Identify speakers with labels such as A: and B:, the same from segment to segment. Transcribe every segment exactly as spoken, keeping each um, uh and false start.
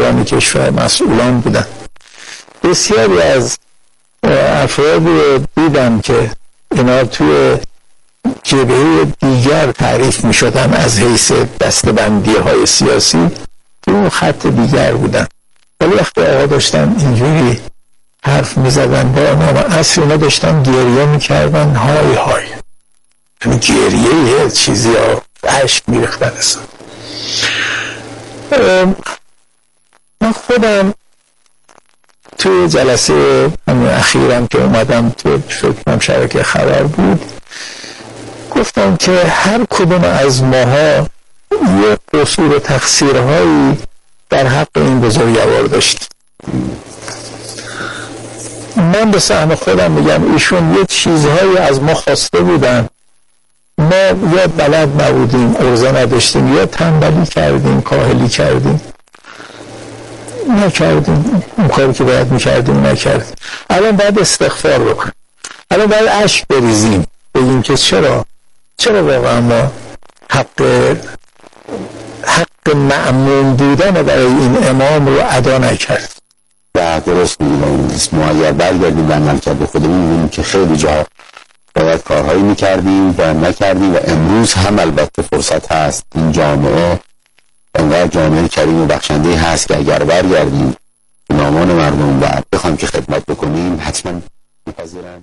A: سران کشور مسئولان بودن. بسیاری از افراد دیدم که اینا توی جبهه دیگر تعریف می شدن از حیث دستبندی های سیاسی، تو خط دیگر بودن، ولی وقتی آقا داشتن اینجوری حرف می زدن با نام اصر، اینا داشتن گریه می کردن های های، یعنی گریه یه چیزی ها عشق می ریختن اصلا. من خودم تو جلسه اخیرم که اومدم تو فکرم شبکه خبر بود، گفتم که هر کدوم از ماها یه قصور و تقصیرهایی در حق این بزرگوار داشت. من به سهم خودم میگم ایشون یه چیزهایی از ما خواسته بودن، ما یا بلد نبودیم، عرضه نداشتیم، یا تنبلی کردیم، کاهلی کردیم، نکردیم اون کاری که باید میکردیم نکردیم. الان باید استغفار بکنیم، الان باید اشک بریزیم، بگیم که چرا چرا واقعا ما حق حق مأمون بودن برای این امام رو ادا نکرد.
B: و درست میگیم ما اگر برگردیم به عملکرد خودمون میبینیم که خیلی جا باید کارهایی میکردیم و نکردیم و امروز هم البته فرصت هست. این جامعه انقدر جامعه کریم و بخشنده هست که اگر برگردیم نامان مردم و بخوایم که خدمت بکنیم حتما میپذیرن.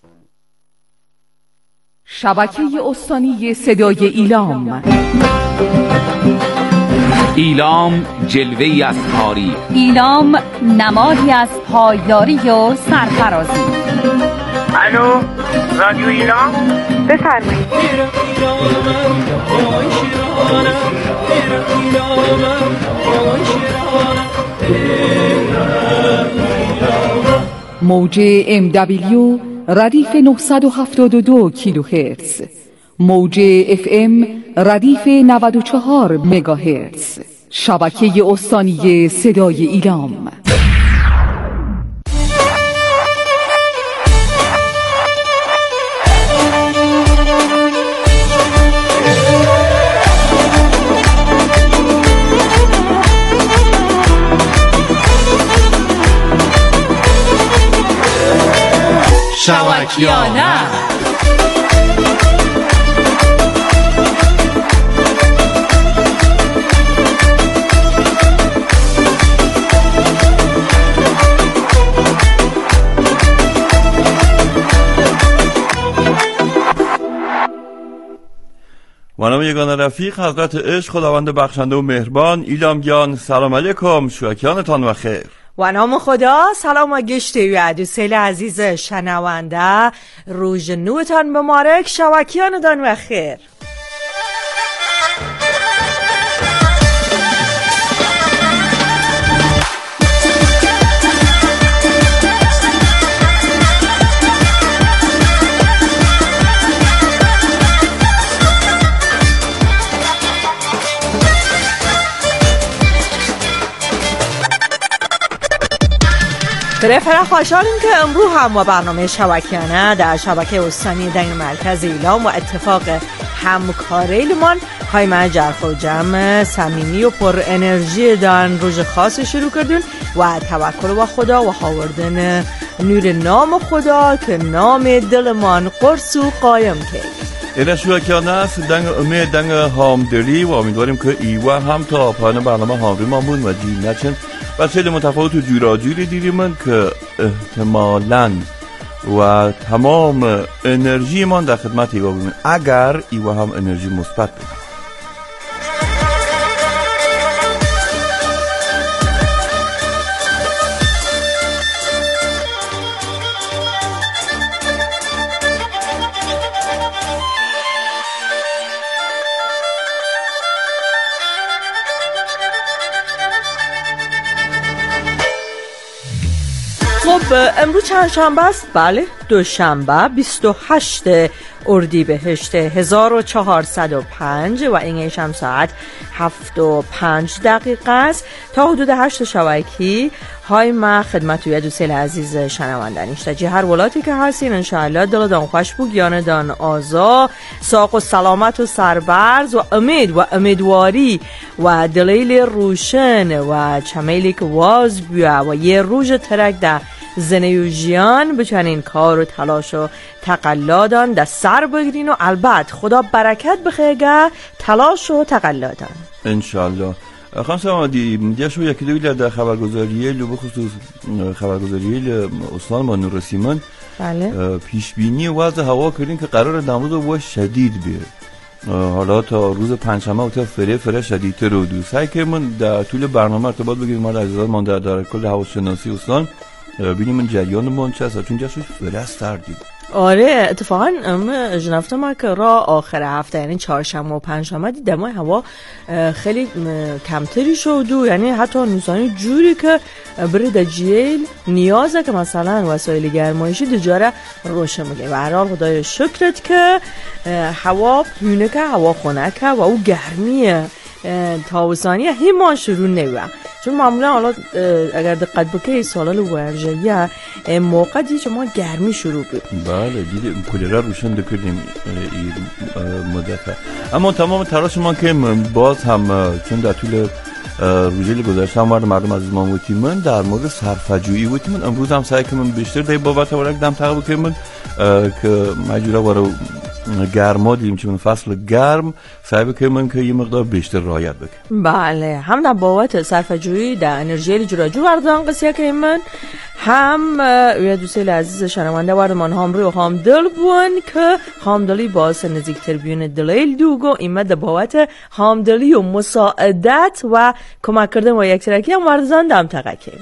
C: شبکه استانی صدای ایلام.
D: ایلام جلوه‌ای از تاریخ،
E: ایلام نمادی از پایداری و سرفرازی.
F: الو رادیو ایلام، بفرمایید.
C: موج ام دبلیو ردیف نهصد و هفتاد و دو کیلوهرتز، موج اف ام ردیف نود و چهار مگاهرتز. شبکه استانی صدای ایلام.
G: شبکیانه
H: و نام یگانه رفیق حضرت عشق خداوند بخشنده و مهربان. ایلام جان سلام علیکم، شوکیانتان و خیر.
I: و نام خدا، سلام و گشتی و دوستان عزیز شنونده، روز نوتان بمارک، شوکیانتان و خیر. خیلی خوشحالیم که امروز هم با برنامه شبکیانه در شبکه استانی در مرکز ایلام و اتفاق همکاریلمان های من جرف و جمع صمیمی و پر انرژی دان روز خاص شروع کردیم و توکل و خدا و آوردن نور نام خدا که نام دلمان قرص و قایم کرد.
H: این شبکیانه است دنگ امید دنگ هامدلی و امیدواریم که ایوه هم تا پایان برنامه هامدلی ما بود و جیل نچن و خیلی متفاوت و جوراجوری دیدیم من که احتمالاً و تمام انرژی من در خدمت ایوه بودیم اگر ایوه هم انرژی مثبت بود.
I: خب امروز چند شنبه است؟ بله دوشنبه بیست و هشتم اردیبهشت هزار و چهارصد و پنج و اینش هم ساعت هفت و پنج دقیقه است تا حدود هشت شبکی های ما خدمت توی دوستیل عزیز شنونده نیشته هر ولاتی که هستین انشاءالله دلدان خوش بو گیاندان آزا ساق و سلامت و سربرز و امید و امیدواری و دلیل روشن و چمیلی که واز بیا و یه روژ ترک در زنه و جیان بچنین کار و تلاش و تقلادان در سر بگیرین و البته خدا برکت بخیگه تلاش و تقلادان
H: انشاءالله. خانم سمادی دیگه شو یکی دویل در خبرگزاریه لو بخصوص خبرگزاریه استان ما نور سیمن
I: بله
H: پیش بینی وضع هوا کردین که قرار دمروز و شدید بیه حالا تا روز پنجشنبه و تا فره فره شدیدتر رو دو سعی که من در طول برنامه ارتباط بگیریم ما عزیزان ما در, در کل هواشناسی استان ببینیم من جریانمون چه است چون جاشوش فره سردی.
I: آره اتفاقا ام جنفته ما که را آخر هفته یعنی چهارشنبه و پنجشنبه دمای هوا خیلی کمتری شد و یعنی حتی نوسانی جوری که برای دجیل نیازه که مثلا وسایل گرمایشی دجاره روشن میگه و هر حال خدای شکرت که هوا پونه که هوا خنکه و او گرمیه تابستانیه هیمان شروع نوه چون معمولا حالا اگر دقت بکنی سالال ورژه‌یه موقع دی شما گرمی شروع بود.
H: بله دیدیم کولر روشن دکردیم این مدت اما تمام تلاش ما که باز هم چون در طول روزی گذشته هم مردم عزیز ما بودیم من در مورد صرفه‌جویی بودیم من امروز هم سعی کنم بیشتر در بابت ورق دم تقریبا کنم که مجبور وارو گرما دیدیم چون فصل گرم سعی بکنم که یه مقدار بیشتر رعایت بکنم.
I: بله هم در بابت صرفه‌جویی در انرژی جوراجو وردان قصیه که من هم یه دوستیل عزیز شنونده وردمان هم روی هم دل بون که همدلی باعث نزدیکتر بیون دلیل دوگو ایمه در بابت همدلی و مساعدت و کمک کردن و یک ترکی هم وردزان دم تقکیم.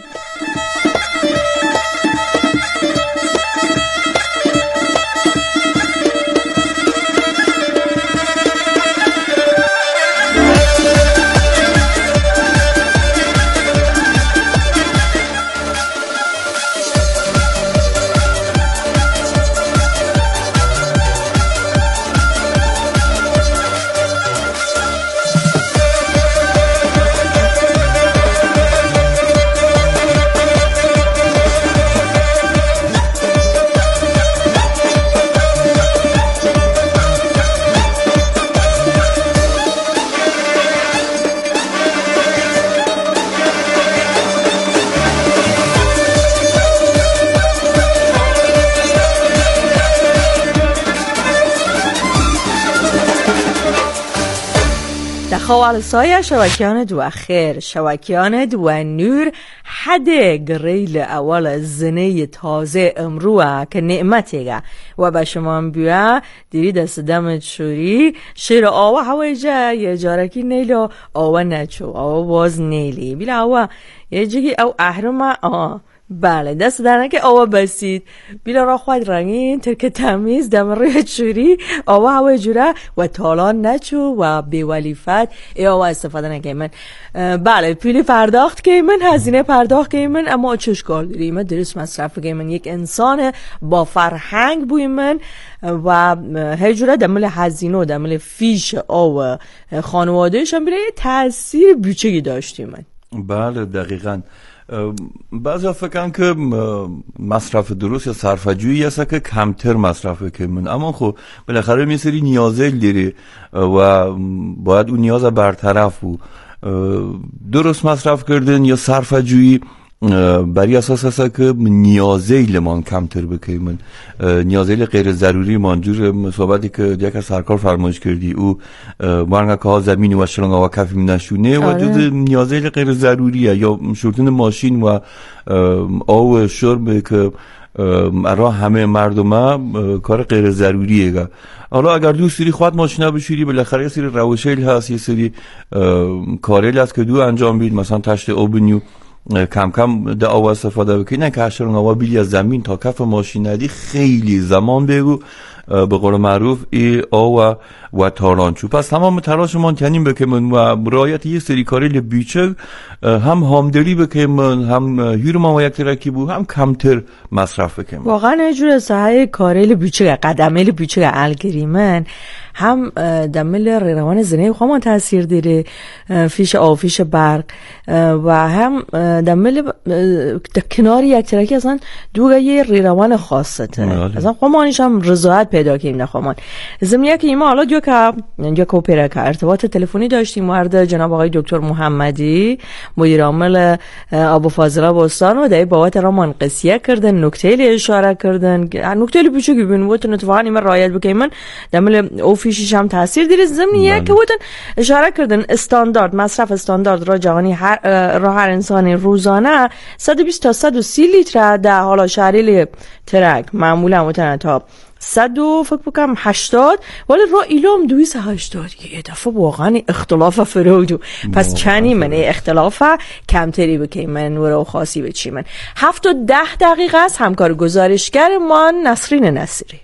I: خوالسای شبکیان دو خیر شبکیان دو نور حد گریل اول زنه تازه امروه که نعمتیگه و به شما بیا دیری دست دمت شوری شیر آوه هوای جا یه جارکی نیلو آوه نچو آوه باز نیلی بیلا آوه یه جگی او احرمه آه بله دست درنه که آوه بسید بیلا را خواهد رنگین ترک تمیز دم روی چوری آوه هوای جوره و تالان نچو و بیولیفت ای آوه استفاده نگه من بله پیلی پرداخت که من هزینه پرداخت که من اما چشکار داری من درست مصرف که من یک انسان با فرهنگ بوی من و هجوره دمل هزینه و دمل فیش آوه خانوادهش هم بیره تأثیر بیچگی داشتی من.
H: بله دقیقاً بعضی فکرم که مصرف درست یا صرفه‌جویی است که کمتر مصرف کنن اما خب بالاخره یه سری نیازه داره و باید اون نیاز برطرف و درست مصرف کردن یا صرفه‌جویی برای اساس است که نیازیل من کمتر بکنیم نیازیل غیر ضروری منجور صحبتی که یک سرکار فرمایش کردی او مارنگا که ها زمین و شلنگا و کفی نشونه و جز نیازیل غیر ضروریه یا شورتن ماشین و آو شرب که ارا همه مردم کار غیر ضروریه. حالا اگر دوست داری خود ماشینا بشوری بالاخره یه سری روشیل هست یه سری کاریل هست که دو انجام بید مثلا تشت اوبنیو کم کم در آوا استفاده بکنی، نه که هشترون آوا بیلی از زمین تا کف ماشین ندی خیلی زمان بگو به قول معروف ای آوا و تارانچو. پس تمام تلاشمان کنیم بکنیم و رعایت یه سری کاری بیچه هم همدلی بکنیم، هم هیرمان و یک ترکی بود، هم کمتر مصرف بکنیم.
I: واقعا اجور سعی کاری بیچه قدمیل بیچه الگریمن هم دمل روان زنه خوامان تاثیر داره فیش آفیش برق و هم دمل کناری یک ترکی اصلا دوگه یه روان خاصه اصلا خمانیش هم رضایت پیدا کنیم نخوامان. زمینه که ایما حالا دو که دو که اپیره که ارتباط تلفنی داشتیم مورد جناب آقای دکتر محمدی مدیر عامل آب فاضله بستان و در بابت رامان قصیه کردن، نکته اشاره کردن، نکته پیچو که ببین وقت اتفاقا ایما رعایت بکنیم من دمل اوفیشش هم تاثیر دیره. زمینه که وقت اشاره کردن استاندارد مصرف استاندارد را جهانی هر را هر انسانی روزانه صد و بیست تا صد و سی لیتر در حالا شهریل ترک معمولا متن تا صد و فکر بکنم هشتاد ولی را ایلام دویست هشتاد یه دفعه واقعا اختلاف فرودو. پس چنی من اختلاف کمتری بکنیم من و خاصی بچی من هفت و ده دقیقه است. همکار گزارشگر ما نسرین نصیری.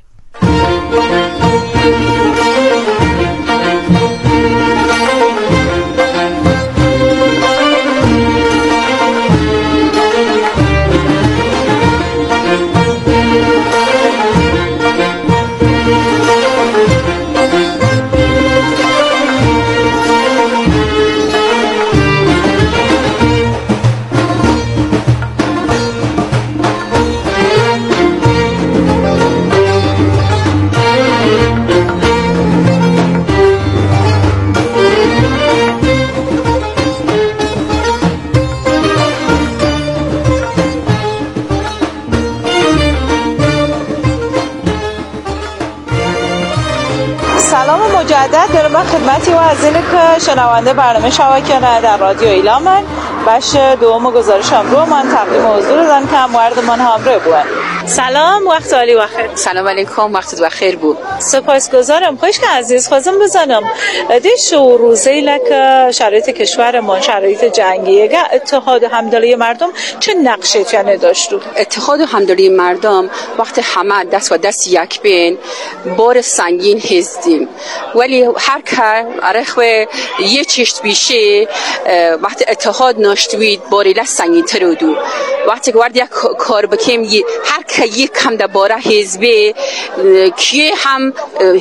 G: مجدد دارم من خدمتی و از اینه که شنونده برنامه شبکیانه در رادیو ایلامن بخش دوم گزارشم رو من تقدیم حضور دادن که مورد من همراه بود. سلام، وقت عالی بخیر.
J: سلام علیکم، وقتت بخیر بود.
G: سپاسگزارم. خوش که عزیز خواستم بزنم دی شو روزی لک شرایط کشورمان شرایط جنگیه اتحاد و همدلی مردم چه نقشی چنه داشتو؟
J: اتحاد و همدلی مردم وقت همه دست و دست یک بین بار سنگین هزدیم ولی هر که رخوه یه چشت بیشه وقت اتحاد ناشتوید باری لست سنگین تر دو. وقتی که ورد یک کار بکیم هر که یک کم در باره حزبه کیه هم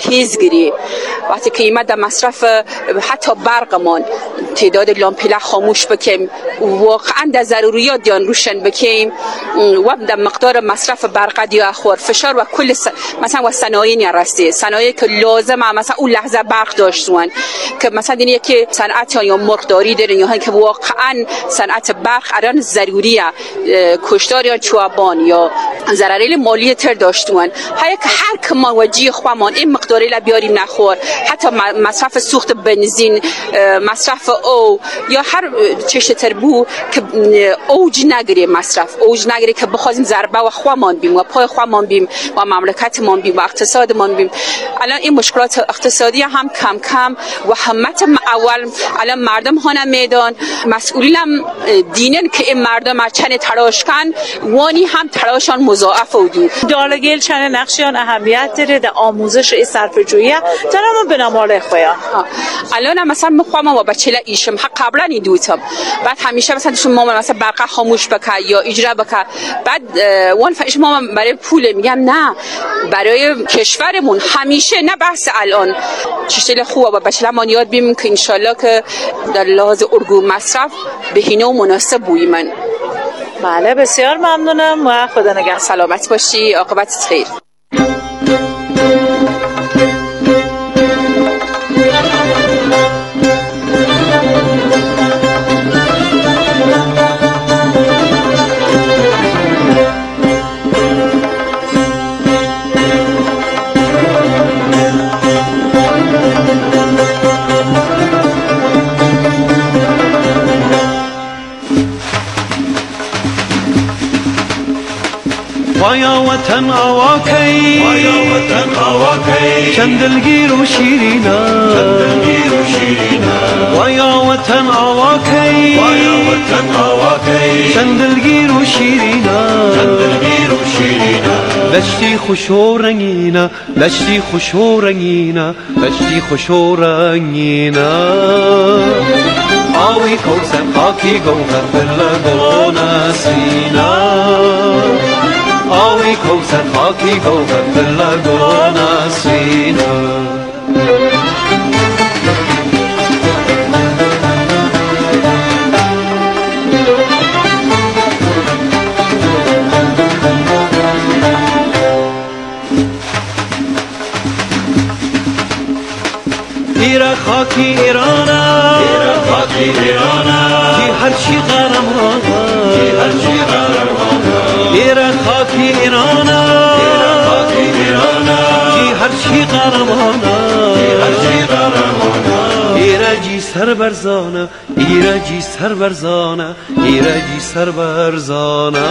J: حزگری وقتی که ایمد در مصرف حتی برقمان تعداد لامپیله خاموش بکیم واقعا در ضروریات دیان روشن بکیم و در مقدار مصرف برق دیا اخور فشار و کل س... مثلا و صنایع نرسته صنایع که لازمه مثلا اون لحظه برق داشتون که مثلا اینه که صنعت یا مرغداری دارن یا که واقعا صنعت برق الان ضروریه کشتار یا چوبان یا ضرری مالی تر داشتون هر هر که ما وجی خوامان این مقداری لا بیاریم نخور حتی مصرف سوخت بنزین مصرف او یا هر چشت تر بو که اوج نگیره مصرف اوج نگیره که بخوایم ضربه و خوامان بیم و پای خوامان بیم و مملکتمان بیم و اقتصادمان بیم. الان این مشکلات اقتصادی هم کم کم و همت اول الان مردم هانه میدان مسئولین هم دینن که این مردم چنه تلاش کن وانی هم تلاشان مضاعف بودی.
G: دالگیل چنه نقشیان اهمیت داره در آموزش این صرفه‌جویی دارم به نمال خویا.
J: الان مثلا میخوام و بچه‌لا ایشم حق قبلا ایدوتم بعد همیشه مثلا شما مثلا برق خاموش بکا یا اجرا بکا بعد وان فش ما برای پول میگم نه برای کشورمون همیشه نه بحث الان چشتل خوبه و بچه‌لا ما یاد بیم که ان شاء الله که در لحاظ ارگو مصرف بهینه و مناسب بوی من.
G: بله بسیار ممنونم و خدا نگهدار.
J: سلامت باشی، عاقبتت خیر.
K: ويا وطن آواكي ويا وطن آواكي شندلگير وشيرينا شندلگير وشيرينا ويا وطن آواكي ويا وطن آواكي شیرینا چندلگیر و شیرینا دشتی خوش و رنگینا دشتی خوش و رنگینا دشتی خوش و رنگینا آوی کوسر خاکی گوهر دل نسینا آوی کوسر خاکی گوهر دل نسینا ایران خاکی ایرانا ایران خاکی ایرانا کی هر چی قهرمانا کی هر چی قهرمانا ایران خاکی ایرانا ایران خاکی ایرانا کی هر چی قهرمانا کی هر چی قهرمانا ایرجی سر برزانا ایرجی سر برزانا ایرجی سر برزانا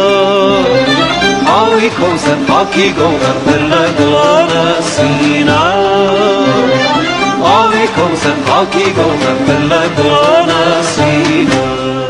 K: آوی کوسر خاکی گوهر دل دل سینا آوی کوسر خاکی گوهر دل دل سینا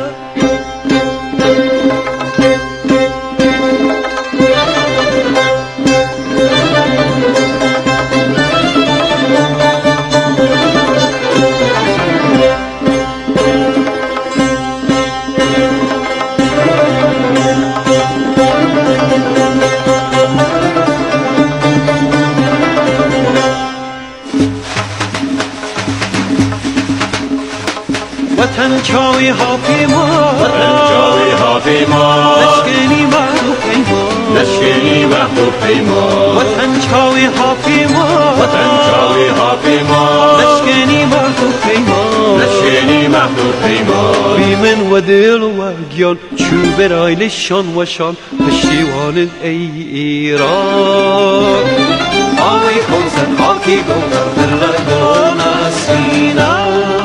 K: وطن چاوی حافی ما وطن چاوی حافی ما لشکنی محبوب پیما لشکنی محبوب پیما وطن چاوی حافی ما وطن چاوی حافی ما لشکنی محبوب پیما لشکنی محبوب پیما بی من و دل و گیان چوب رایل شان و شان پشتیوان ای ایران آوی کوسر خاکی گوهر دل دل نسینا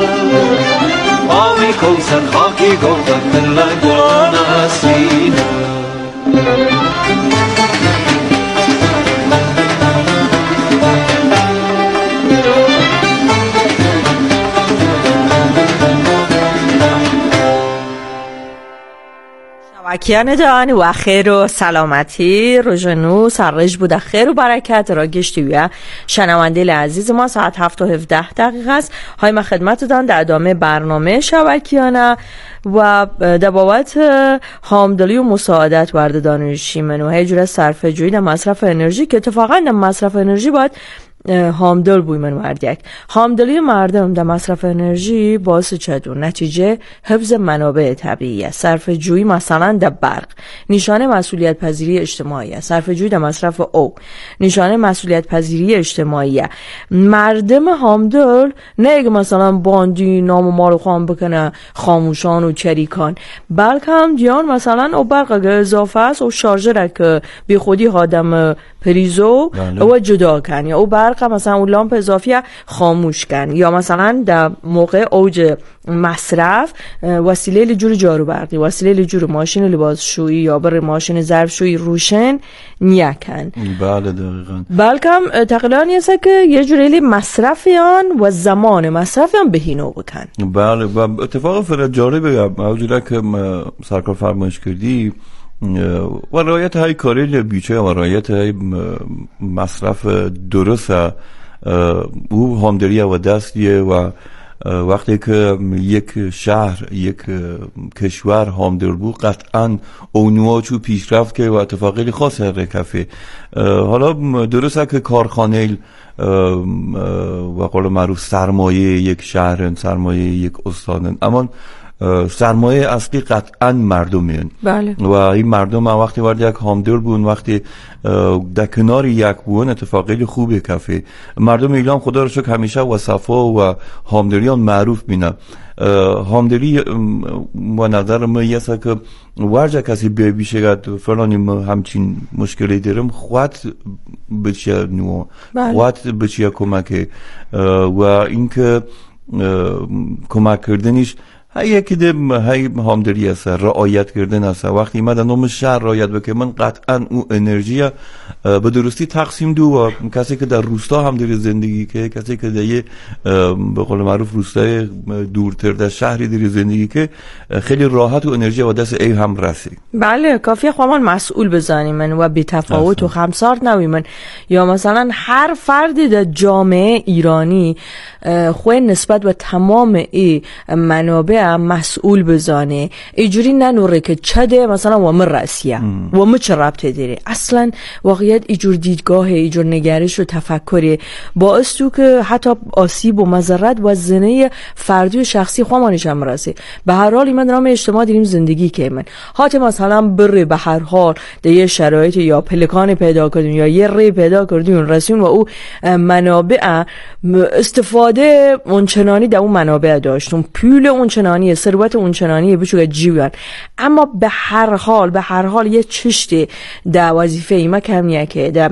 K: آوی کوسر خاکی گوهر دل دل نسینا
I: شبکیان دان و خیر و سلامتی روزنو سررج بوده خیر و برکت را گشتی ویا شنونده عزیز ما ساعت هفت و هفده دقیقه است های ما خدمت دان در ادامه برنامه شبکیانه و در بابت حامدلی و مساعدت ورد دانشی منو های جور صرفه جوی در مصرف انرژی که اتفاقا در مصرف انرژی باید حامدل بوی من وردیک حامدلی مردم در مصرف انرژی باعث چدون نتیجه حفظ منابع طبیعی است صرف جویی مثلا در برق نشانه مسئولیت پذیری اجتماعی است صرف جویی در مصرف او نشانه مسئولیت پذیری اجتماعی است مردم حامدل نه اگه مثلا باندی نام و مال خام بکنه خاموشان و چریکان بلکه هم دیان مثلا او برق اگه اضافه است او شارژر که بی خودی آدم پریزو او جدا کن یا او برق مثلا اون لامپ اضافی خاموش کن یا مثلا در موقع اوج مصرف وسیله لجور جارو برقی وسیله لجور ماشین لباسشویی یا بر ماشین ظرفشویی روشن نیکن
H: بله دقیقاً
I: بلکه هم تقریبا است که یه جوری مصرفیان و زمان مصرفیان بهینو بکن
H: بله و اتفاق فرد جالبه موجوده که سرکار فرمایش کردی و رعایت های کاری بیچه و رعایت های مصرف درست او حامدلی و دستیه و وقتی که یک شهر یک کشور حامدل بود قطعا اونوها چو پیشرفت که و اتفاقی خاص رکفه حالا درسته که کارخانه و قول معروف سرمایه یک شهر سرمایه یک استان اما سرمایه اصلی قطعا مردمین
I: بله.
H: و این مردم وقتی وارد یک حامدل بون وقتی در کنار یک بون اتفاقی خوبه کفه مردم ایران خدا رو شکر همیشه و صفا و حامدلیان معروف بینه حامدلی و نظر ما یسا که ورجا کسی بیشگد فلانی همچین مشکلی دارم خواهد بچه نو خواهد بچه کمک و اینکه کمک کردنیش هایی که ده هایی همدلی است رعایت کردن است وقتی ما در نوم شهر رعایت بکنه من قطعا اون انرژی به درستی تقسیم دو و کسی که در روستا همدلی زندگی که کسی که در یه به قول معروف روستای دورتر در شهری داری زندگی که خیلی راحت و انرژی و دست ای هم رسی.
I: بله کافیه خواهمان مسئول بزنیم من و بی تفاوت و خمسار نوی من یا مثلا هر فردی در جامعه ایرانی خواه نسبت به تمام ای منابع مسئول بزنه ایجوری ننوره که چده مثلا و من رسیه و من چه ربطه داره. اصلا واقعیت ایجور دیدگاه ایجور نگرش و تفکری باعث تو که حتی آسیب و مضرت و زنه فردی و شخصی خواهمانش هم رسه. به هر حال من نام اجتماع داریم زندگی که من حتی مثلا بره به هر حال در یه شرایط یا پلکان پیدا کردیم یا یه ری پیدا کردیم رسیم و او منابع استفاده اونچنانی در اون منابع داشتون پول اونچنانی ثروت اونچنانی بچو جیوان اما به هر حال به هر حال یه چشتی در وظیفه ایما کمیه که در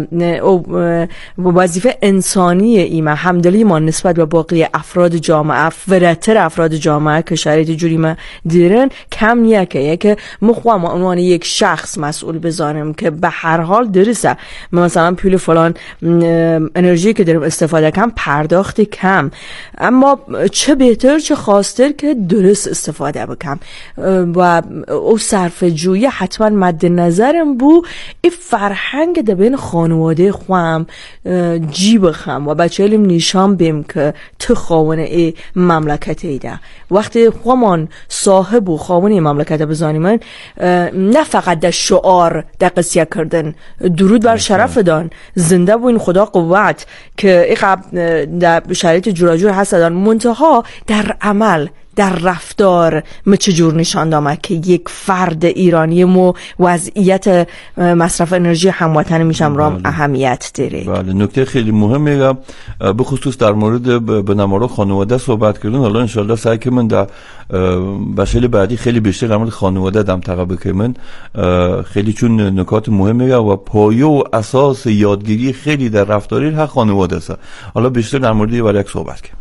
I: وظیفه انسانی ایما همدلی ما نسبت به باقی افراد جامعه فراتر افراد جامعه که شرایط جوری ما دیرن کم نیه که که مخوام عنوان یک شخص مسئول بذارم که به هر حال درسته مثلا پول فلان انرژی که دارم استفاده کم پرداخت کم اما چه بهتر چه خواستر که درست استفاده بکم و او صرف جویی حتما مد نظرم بو این فرهنگ ده بین خانواده خوام جی بخم و بچه علم نیشان بیم که تو خواهن ای مملکت ایده وقتی خواهمان صاحب و خواهن ای مملکت بزانی من نه فقط در شعار در قصیه کردن درود بر شرف دان زنده بوین خدا قوت که ای در شرایط جوراجور هست دان منتها در عمل در رفتار ما چجور نشان دامه که یک فرد ایرانی مو وضعیت مصرف انرژی هموطن میشم رام اهمیت داره.
H: بله نکته خیلی مهمه به خصوص در مورد به نمارو خانواده صحبت کردن. حالا انشالله سعی که من در بشل بعدی خیلی بیشتر در مورد خانواده دم تقابل که من خیلی چون نکات مهمه و پایه و اساس یادگیری خیلی در رفتاری هر خانواده است. حالا بیشتر در مورد ولی یک صحبت کنیم.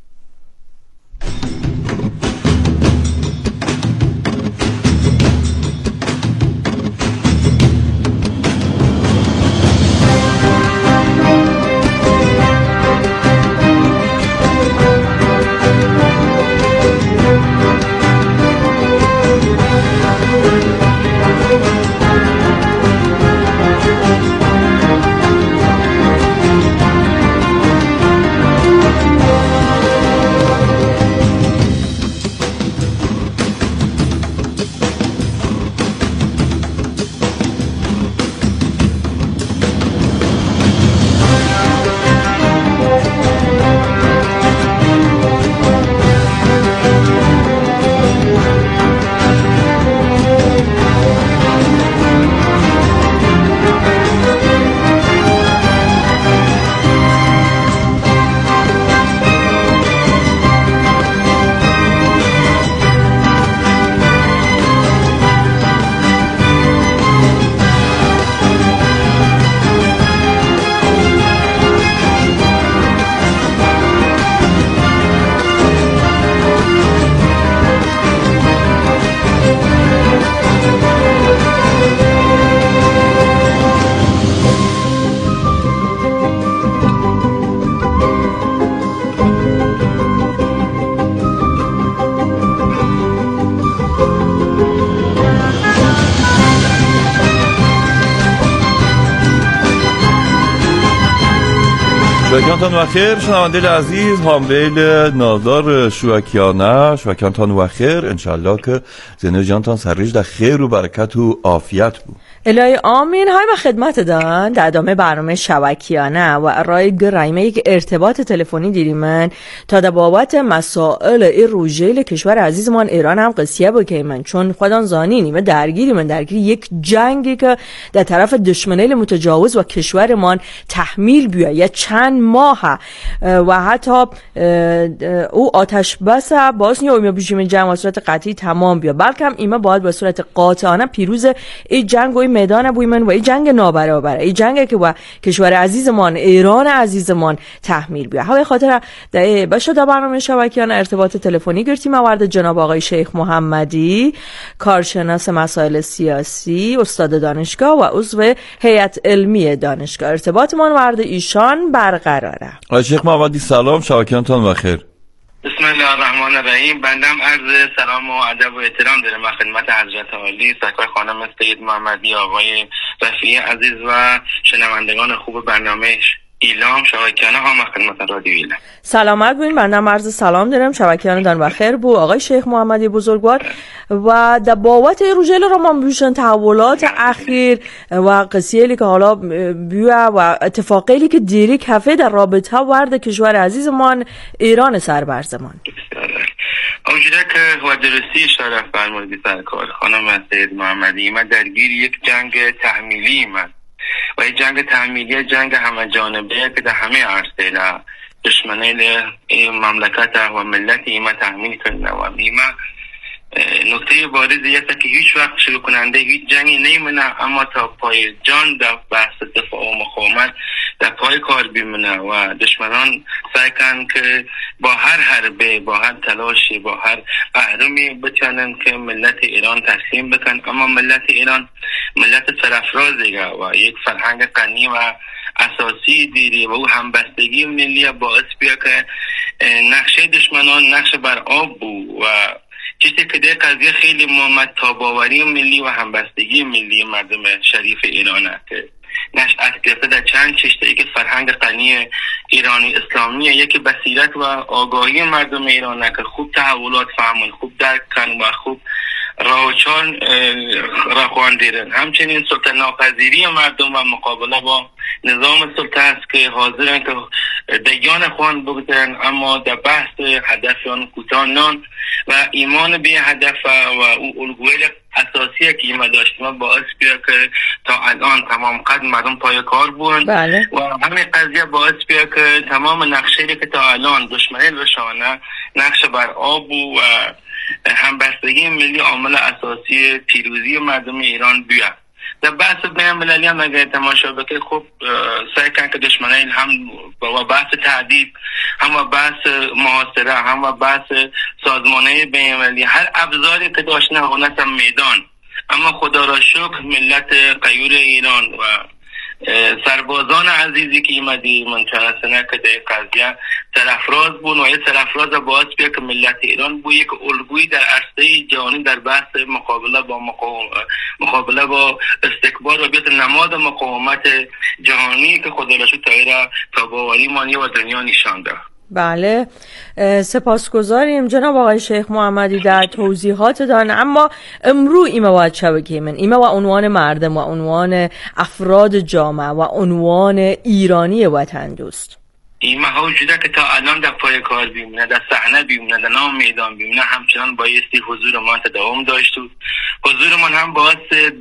H: شوکیانتان و خیر شنونده عزیز حامل نازار شوکیانه شوکیانتان و خیر انشالله که زنده جانتان سرریج در خیر و برکت و عافیت بود.
I: الهی آمین. های و خدمت دان در ادامه برنامه شبکیانه و رای گرایمه یک ارتباط تلفنی دیریمن تا در بابت مسائل ای روژیل کشور عزیزمان ایران هم قصیه بکنیم من چون خودان زانینی و درگیری من درگیری یک جنگی که در طرف دشمنیل متجاوز و کشورمان تحمیل بیه یا چند ماه و حتی او آتش بس باز نیا ایمه بیشیم جنگ و صورت قطعی تمام بیا بلکه هم ایمه باید به صورت قاطعانه پیروز ای جنگ و میدان بویمن و این جنگ نابرابره، این جنگ که با کشور عزیزمان ایران عزیزمان تحمیل بیا. همه خاطر در باشه در برنامه شبکیان ارتباط تلفنی گرفتیم آورده جناب آقای شیخ محمدی، کارشناس مسائل سیاسی، استاد دانشگاه و عضو هیئت علمی دانشگاه. ارتباطمان وارد ایشان برقراره.
H: آقای شیخ محمدی سلام، شبکیانتان بخیر.
L: بسم الله الرحمن الرحیم. بندم عرض سلام و ادب و احترام دارم و خدمت حضرت عالی سرکار خانم سید محمدی، آقای رفیعی عزیز و شنوندگان خوب برنامه ایلام شبکیانه ها و خدمت رادیو ایلام.
I: سلامت بودین. بندم عرض سلام دارم، شبکیانه دان بخیر بو. آقای شیخ محمدی بزرگوار و در بابت روژل را ما بیشتر تحولات اخیر و قصیلی که حالا بیا و اتفاقی که دیری کفه در رابطه ورد کشور عزیزمان ایران سربرزمان.
L: اونجوری که و درستی اشاره فرمودید سرکار خانم سید محمدی، ما درگیر یک جنگ تحمیلی من و این جنگ تحمیلی جنگ همه جانبه که در همه عرصه دشمنان مملکت و ملت ایما تحمیل کنه و ایما نکته بارزی است که هیچ وقت شروع کننده هیچ جنگی نمیمونه، اما تا پای جان در بحث دفاع و مقاومت در پای کار بیمونه و دشمنان سعی کنن که با هر حربه، با هر تلاشی، با هر اهرمی بتونن که ملت ایران تسلیم بکن. اما ملت ایران ملت سرافرازه و یک فرهنگ غنی و اساسی دیری و او همبستگی ملی باعث بیا که نقشه دشمنان نقشه بر آب بود و چیزی که در قضیه خیلی مهمت تاباوری ملی و همبستگی ملی مردم شریف ایران است که نشأت گرفته در چند چشته که فرهنگ غنی ایرانی اسلامیه، یکی بصیرت و آگاهی مردم ایران که خوب تحولات فهمون، خوب درک کن و خوب راوچان راخوان دیرن. همچنین سلطه ناپذیری مردم و مقابله با نظام سلطه است که حاضرن که دیان خوان بگذارن، اما در بحث هدفیان کوتاه‌نان و ایمان به هدف و اون الگوی اساسی که ما داشتیم باعث بیا که تا الان تمام قد مردم پای کار بودن.
I: بله.
L: و همین قضیه باعث بیا که تمام نقشه که تا الان دشمنی رشانه نقشه بر آب بود و همبستگی ملی عامل اساسی پیروزی مردم ایران بیا. در بحث بین المللی هم اگر تماشا بکنید خب سعی کن که دشمنان هم با بحث تعدید، هم با بحث محاصره، هم با بحث سازمانه بین المللی هر ابزاری که داشتن هونت میدان. اما خدا را شکر ملت غیور ایران و سربازان عزیزی که ایمدی منچنسنه که در قضیه سرافراز بون و این سرافراز باعث بیا که ملت ایران بو یک الگویی در عرصه جهانی در بحث مقابله با مقابله با استکبار و بیت نماد مقاومت جهانی که خدا را شکر تا تاباوری مانی و دنیا نشان داد.
I: بله سپاسگزاریم جناب آقای شیخ محمدی در توضیحات دان. اما امرو ایما باید شبکه من ایما و عنوان مردم و عنوان افراد جامعه و عنوان ایرانی وطن دوست
L: ایما حوجوده که تا الان در پای کار بیمونه، در صحنه بیمونه، در نام میدان بیمونه، همچنان بایستی حضور ما تداوم داشت و حضور من هم باعث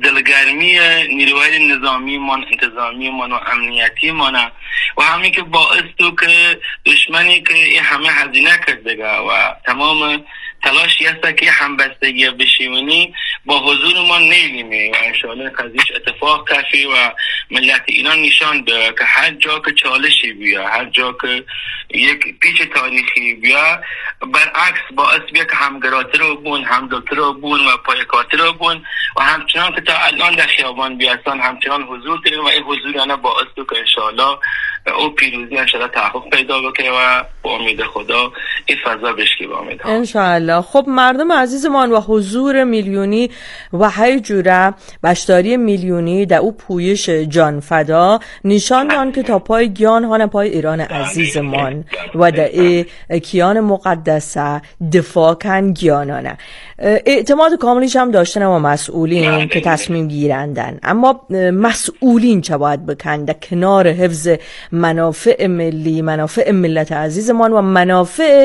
L: دلگرمی نیروهای نظامی من، انتظامی من و امنیتی من و همین که باعث تو که دشمنی که این همه هزینه کرده و تمام تلاشی هست که همبستگی بشیونی با حضور ما نیلیمه و انشاءالله قضیش اتفاق کفی و ملت ایران نشان ده که هر جا که چالشی بیا، هر جا که یک پیچ تاریخی بیا، برعکس باعث بیا که همگراتی رو بون، همدلتی رو بون و پایکاتی رو بون و همچنان که تا الان در خیابان بیاستان همچنان حضور داریم و این حضور انا باعث دو که انشاءالله او پیروزی انشاءالله تحقق پیدا بکنه و با امید خدا این فضا بشکی با امید ها
I: انشاءالله. خب مردم عزیزمان و حضور میلیونی و هی جوره بشداری میلیونی در او پویش جان فدا نشان دان که تا پای گیان هان پای ایران عزیزمان و در ای کیان مقدسه دفاع کن گیانانه. اعتماد کاملیش هم داشتن و مسئولین که تصمیم گیرندن، اما مسئولین چه باید بکن در کنار حفظ منافع ملی، منافع ملت عزیزمان و منافع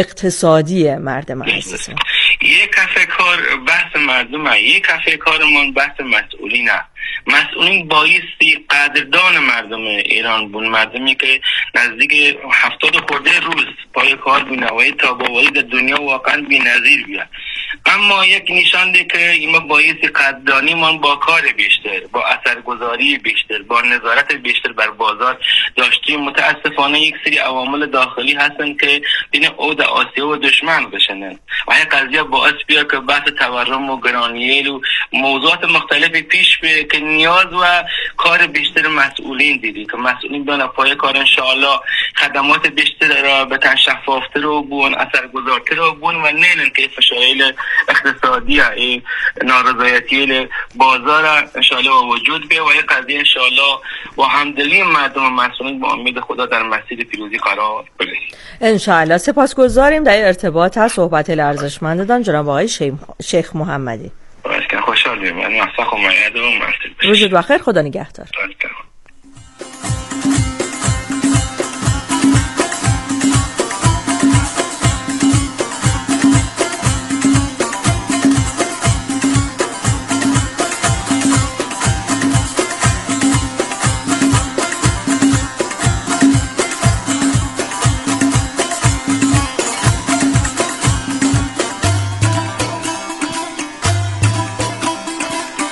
I: اقتصادی مردم عزیزمان؟
L: یک کفه کار بحث مردمه، یک کفه کارمون بحث مسئولینه. مسئولین بایستی قدردان مردم ایران بون، مردمی که نزدیک هفتاد خورده روز پای کار بینه و تا باوری در دنیا واقعا بی نظیر بیاد. اما یک نشانده که ما بایستی قدردانیمان با کار بیشتر، با اثرگذاری بیشتر، با نظارت بیشتر بر بازار داشتیم. متاسفانه یک سری عوامل داخلی هستن که بین عود آسیا و دشمن بشنن و این قضیه باعث بیا که بحث تورم و گرانیل و موضوعات مختلفی پیش بیه که نیاز و کار بیشتر مسئولین دیدی که مسئولین بیان پای کار انشاءالله خدمات بیشتر را به تن شفافتر رو بون، اثرگذارتر رو بون و نه که فشایل اقتصادی این نارضایتی بازار انشاءالله وجود بیه و این قضیه انشاءالله با همدلی مردم و مسئولین با امید خدا در مسیر پیروزی قرار بگیرد
I: انشاءالله. سپاسگزاریم در ارتباط از صحبت ارزشمندتان جناب آقای شیخ محمدی.
L: خوشحال میم. من اصلا خمایت و مسئول
I: روزت بخیر، خدا نگهدار.